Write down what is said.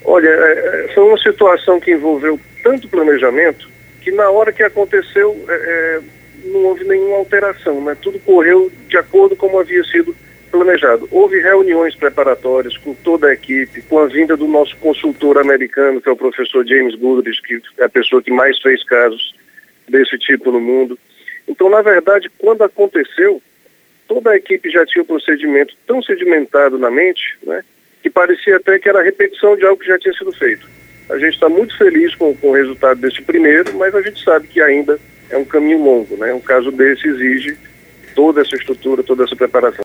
Olha, foi uma situação que envolveu tanto planejamento que na hora que aconteceu não houve nenhuma alteração, né? Tudo correu de acordo como havia sido planejado. Houve reuniões preparatórias com toda a equipe, com a vinda do nosso consultor americano, que é o professor James Goodrich, que é a pessoa que mais fez casos desse tipo no mundo. Então, na verdade, quando aconteceu, toda a equipe já tinha um procedimento tão sedimentado na mente, né, que parecia até que era a repetição de algo que já tinha sido feito. A gente está muito feliz com o resultado desse primeiro, mas a gente sabe que ainda é um caminho longo, né? Um caso desse exige toda essa estrutura, toda essa preparação.